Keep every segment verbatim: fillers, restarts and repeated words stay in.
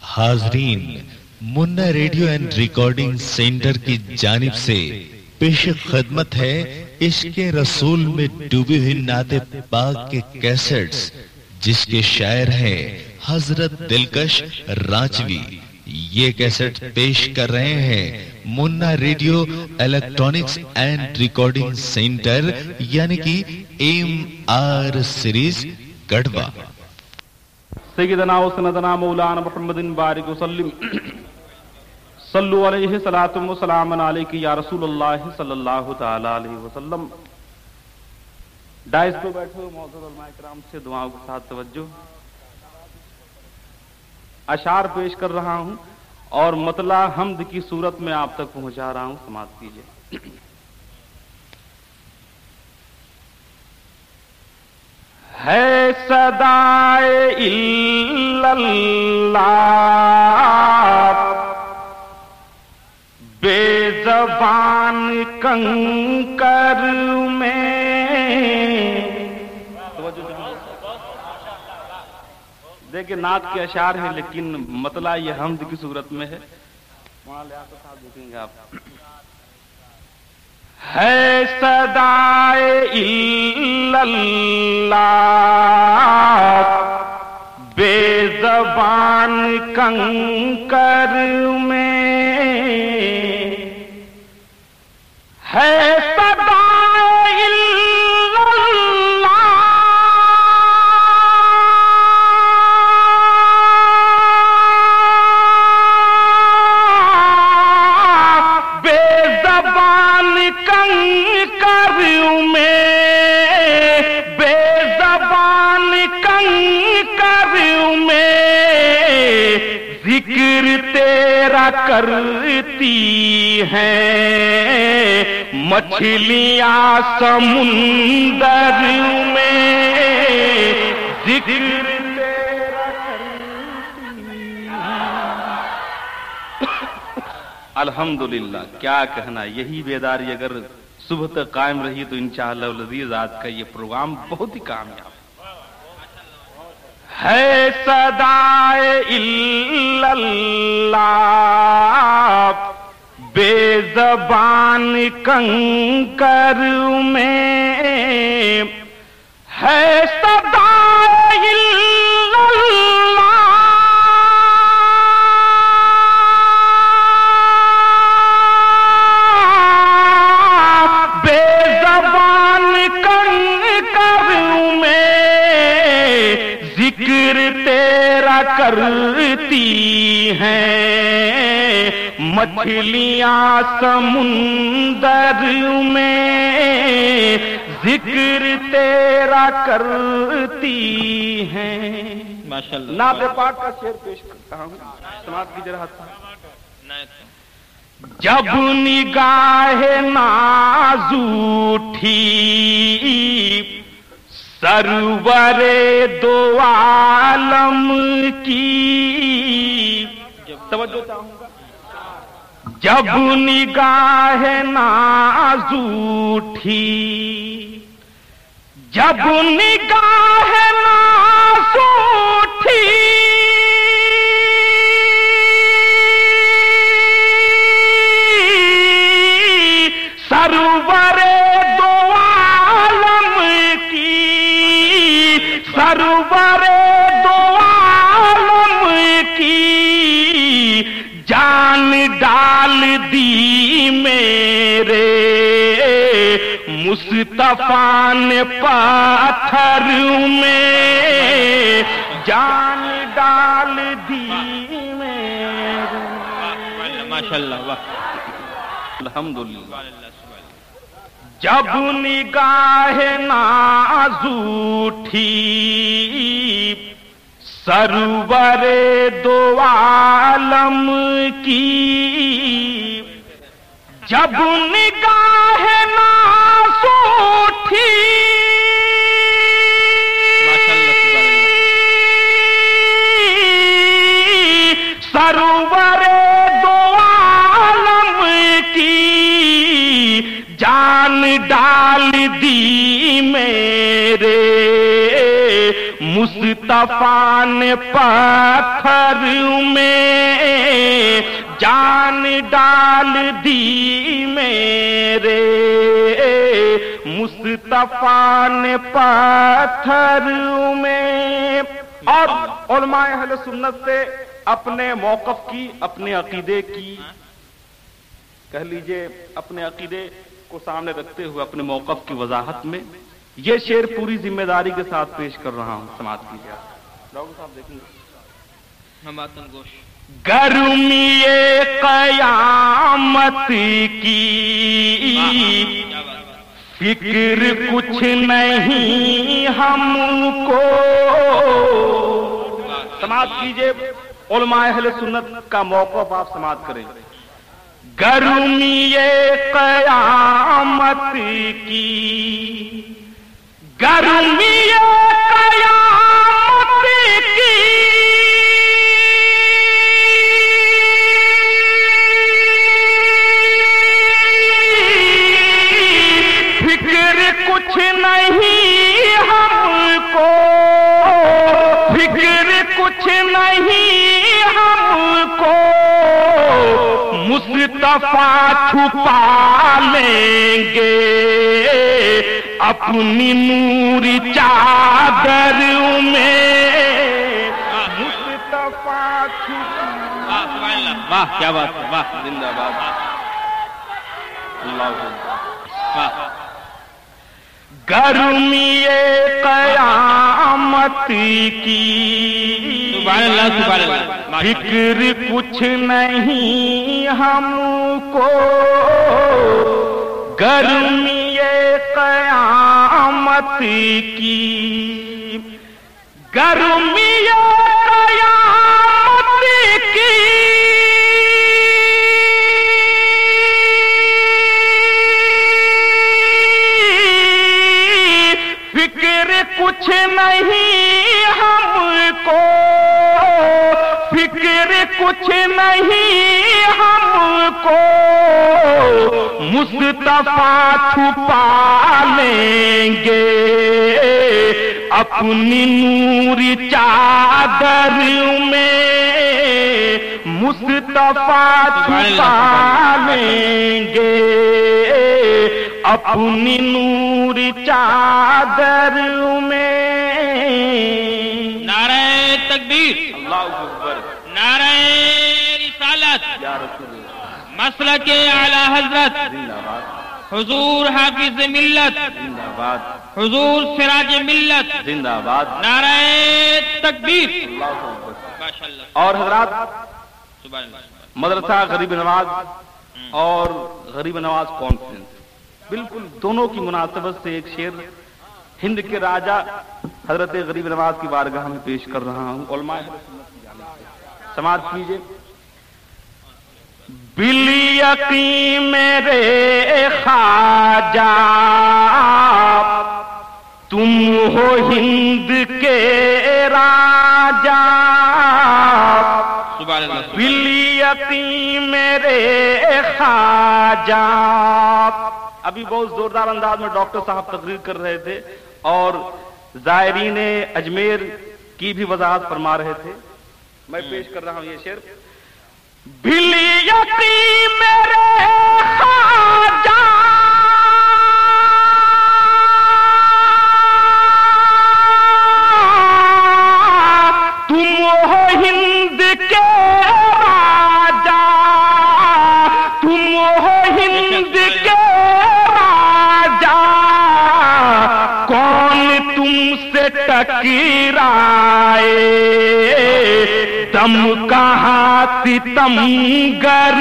हाजरीन, Munna radio and recording centre की जानिब से पेश खिदमत है इश्क़ रसूल में डूबी हुई नाते पाक के कैसेट्स, जिसके शायर हैं हजरत दिलकश रांचवी। ये कैसेट पेश कर रहे हैं Munna radio electronics and recording centre, यानी कि एम आर सीरीज गढ़वा। सय्यदना व सनदना मौलाना मुहम्मदिन बारिक वसल्लिम सल्लु अलैहि सलातु व सलामन अलैहि या रसूलुल्लाह सल्लल्लाहु तआला अलैहि वसल्लम। डाइस पे बैठे हुए मौजूद उलमा इकराम से दुआओं के साथ तवज्जो। अशार पेश कर रहा हूं और मतला हम्द की सूरत में आप तक पहुंचा रहा हूं, समाप्त कीजिए। है सदाए इल्लल्लाह बेज़बान कंकर में। देखिए नात के अशार है लेकिन मतला ये हम्द की सूरत में है, वहां ले आकर साथ देखेंगे आप। है सदाए इल्लल्लाह बेज़बान कंकर में, है सदाए इल्लल्लाह बेज़बान कंकर में, बेज़बान कंकर में जिक्र तेरा करती हैं मछलियां समुंदर में, जिक्र तेरा करती हैं। अल्हम्दुलिल्लाह, क्या कहना, यही बेदारी अगर सुबह तक कायम रही तो इंशाअल्लाह लज़ीज़ आज का ये प्रोग्राम बहुत ही कामयाब है। सदाए इल्लल्लाह बेज़बान कंकर में, है सदाए इल्लल्लाह बेज़बान कंकर में जिक्र तेरा करती हैं मछलियां समुंदर में, जिक्र तेरा करती हैं। माशाअल्लाह। नाते पाक का शेर पेश करता हूं, समाप्त कीजिए। रहा था जब निगाह नाज उठी सरवरे दो आलम की, तवज्जो चाहूंगा। जब निगाह नाज उठी, जब निगाह नाज उठी सरवरे दो आलम की, सरवरे दो आलम की जान डाल दी मेरे मुस्तफा ने पत्थर में, जान डाल दी मेरे। माशाअल्लाह, वाह, अल्हम्दुलिल्लाह। जब निगाह नाज उठी सरवरे दो आलम की, जब निगाह नाज उठी सरवरे दो आलम की जान डाल दी मेरे मुस्तफा मुस्तफा ने पत्थर में जान डाल दी मेरे, मुस्तफा ने पत्थर में। और उलमाए अहले सुन्नत से अपने मौक़िफ़ की, अपने अकीदे की, कह लीजिए अपने अकीदे को सामने रखते हुए अपने मौक़िफ़ की वजाहत में ये शेर पूरी जिम्मेदारी के साथ पेश कर रहा हूं, समाअत कीजिए। डॉक्टर साहब देखेंगे। हमातन गोश गर्मीए क़यामत की फिक्र कुछ नहीं हमको। समाअत कीजिए, उलमाए अहले सुन्नत का मौक़िफ़ आप समाअत करें। गर्मीए क़यामत की, गर्मीए क़यामत की फिक्र कुछ नहीं हमको, फिक्र कुछ नहीं हमको। मुस्तफा छुपा लेंगे अपनी नूरी चादर में, मुस्तफा छुपा। वाह क्या बात है, वाह जिंदाबाद, अल्लाह वाह। गर्मीए क़यामत की फिक्र कुछ नहीं हमको, गर्मीए क़यामत की, गर्मीए क़यामत की फिक्र कुछ नहीं हमको, फिक्र कुछ नहीं हमको। मुस्तफा छुपा लेंगे अपनी नूरी चादर में, मुस्तफा छुपा लेंगे अपनी नूरी चादर में। नारे तकबीर, अल्लाहु अकबर, नारे रिसालत, या रसूल, मसलके आला हजरत, जिंदाबाद, हुजूर हाफिज मिल्लत, जिंदाबाद, हुजूर सिराज मिल्लत, जिंदाबाद, नारे तकबीर, अल्लाहु अकबर। माशाअल्लाह। और हजरात, सुभान अल्लाह। मदरसा गरीब नवाज और गरीब नवाज कॉन्फ्रेंस, बिल्कुल दोनों की मुनासबत से एक शेर हिंद के राजा हजरत गरीब नवाज की बारगाह में पेश कर रहा हूं। उलमाए समाअत कीजिए। बिल यकीन मेरे ख्वाजा तुम हो हिंद के राजा, सुभान अल्लाह। बिल यकीन मेरे ख्वाजा। अभी बहुत जोरदार अंदाज में डॉक्टर साहब तकरीर कर रहे थे और जायरीन अजमेर की भी वजाहत फरमा रहे थे। मैं पेश कर रहा हूं ये शेर। बिल यकीन मेरे ख्वाजा तुम हो हिंद के राजा, तुम हो हिंद के राजा। कौन तुमसे टकराए, दम कहाँ सितमगर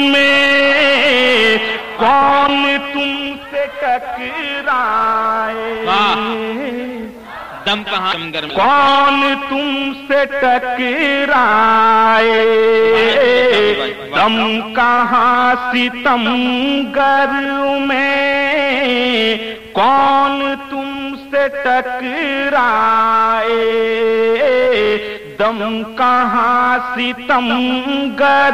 में। कौन तुमसे टकराए, दम कहाँ सितमगर में। कौन तुमसे टकराए, दम कहाँ सितमगर में। कौन तुमसे टकराए, दम कहाँ सितमगर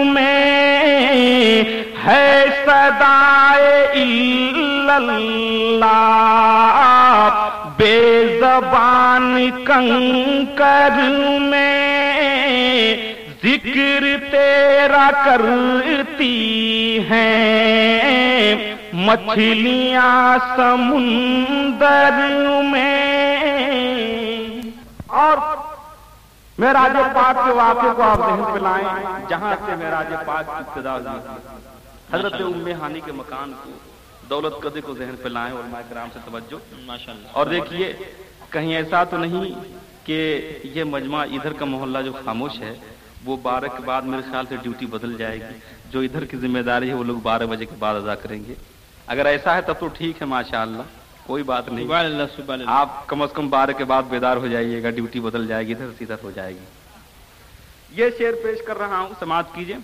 में। है सदाए इल्लल्लाह بے زبان کنکر میں ذکر تیرا کرتی ہیں مچھلیاں سمندر میں. اور معراج پاک کے واقعے کو آپ ذہن پہ لائیں جہاں سے معراج پاک کی ابتدا ہوئی. حضرت ام ہانی کے مکان کو دولت قدر کو ذہن پہ لائیں. علماء کرام سے توجہ ماشاءاللہ. اور دیکھیے کہیں ایسا تو نہیں کہ یہ مجمع ادھر کا محلہ جو خاموش ہے وہ بارہ کے بعد میرے خیال سے ڈیوٹی بدل جائے گی. جو ادھر کی ذمہ داری ہے وہ لوگ بارہ بجے کے بعد ادا کریں گے. اگر ایسا ہے تب تو ٹھیک ہے ماشاءاللہ کوئی بات نہیں. سبحان اللہ سبحان اللہ. آپ کم از کم بارہ کے بعد بیدار ہو جائیے گا. ڈیوٹی بدل جائے گی ادھر سے ادھر ہو جائے گی. یہ شعر پیش کر رہا ہوں سماعت کیجئے.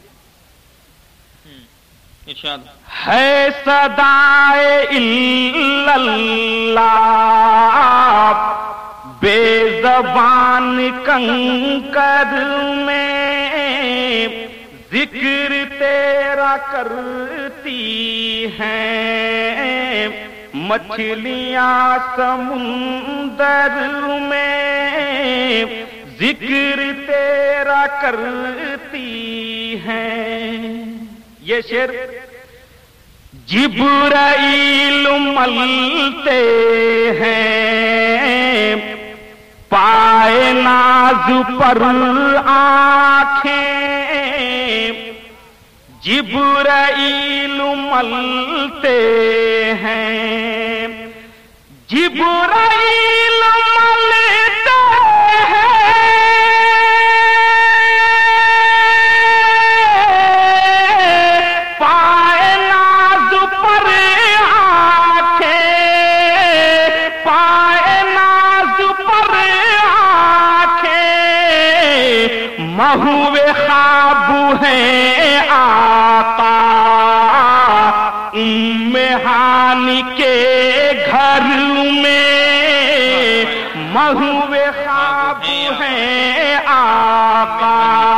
ارشاد ہے صدائے الا اللہ بے زبان کنکر میں ذکر تیرا کرتی ہیں مچھلیاں سمندر میں ذکر تیرا کرتی ہیں. یہ شعر جبرائیل ملتے ہیں پائے ناز پر آنکھیں جبرائیل ملتے ہیں جبرائیل ملتے ہیں پائے ناز پر آنکھیں پائے ناز پر آنکھیں محو خواب ہیں آقا ام ہانی کے گھر میں محو خواب ہیں آقا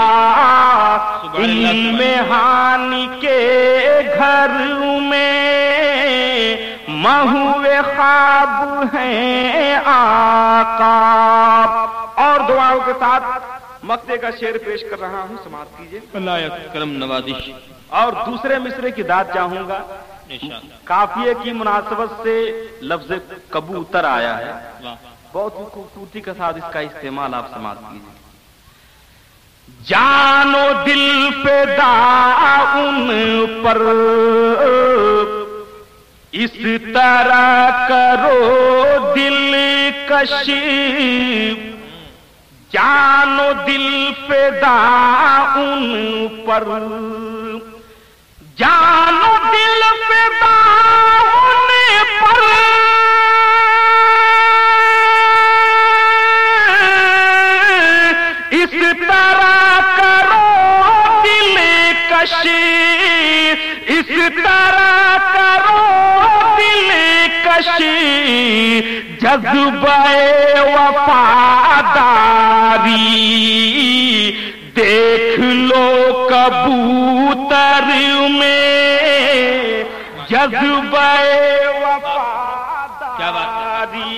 ام ہانی کے گھر میں محو خواب ہیں آقا. اور دعاؤں کے ساتھ مقطع کا شعر پیش کر رہا ہوں سماعت کیجئے. اللہ کرم نوازش. اور دوسرے مصرے کی داد چاہوں گا. قافیے کی مناسبت سے لفظ کبوتر آیا ہے. بہت ہی خوبصورتی کے ساتھ اس کا استعمال آپ سماعت کیجئے. جان و دل فدا ان پر اس طرح کرو دل کشی جان و دل فدا ان پر جان و دل فدا ان پر اس طرح کرو دل کشی اس طرح کرو دل کشی جذبہ وفاداری دیکھ لو کبوتر میں جذبہ وفاداری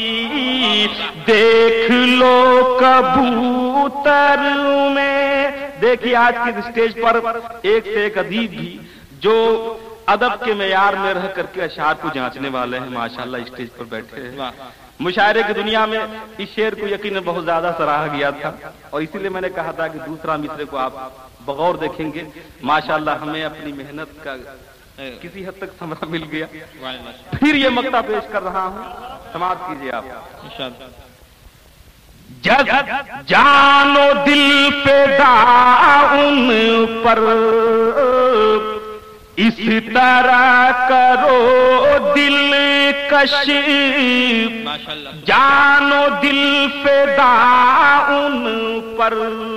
دیکھ لو کبوتر میں. دیکھیے آج کی اسٹیج پر ایک سے ایک ادیب بھی جو ادب کے معیار میں رہ کر کے اشعار کو جانچنے والے ہیں ماشاءاللہ اسٹیج پر بیٹھے ہیں. مشاعرے کی دنیا میں اس شعر کو یقیناً بہت زیادہ سراہا گیا تھا اور اسی لیے میں نے کہا تھا کہ دوسرا مصرے کو آپ بغور دیکھیں گے. ماشاءاللہ ہمیں اپنی محنت کا کسی حد تک ثمرہ مل گیا. پھر یہ مقطع پیش کر رہا ہوں سماعت کیجیے آپ. جان و دل فدا ان پر اس طرح کرو دل کشی جان و دل فدا ان پر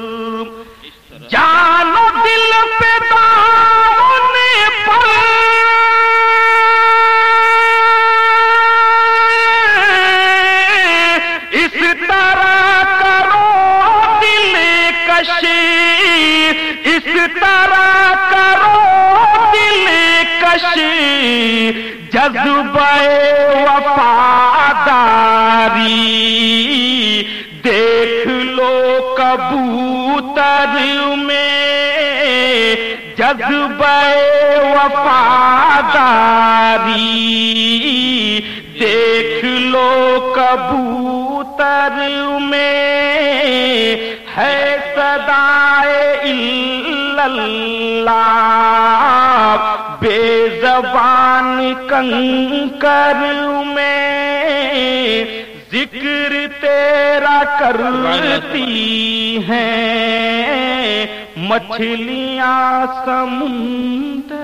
جان و دل فدا ان پر اس طرح کرو دل کشی اس طرح کرو دل کشی جذبہ وفادار دیکھ لو کبوتر میں جذبہ وفاداری، دیکھ لو کبوتر میں ہے صدائے الا اللہ، بے زبان کنکر میں ذکر تیرا کرتی ہیں مچھلیاں سمندر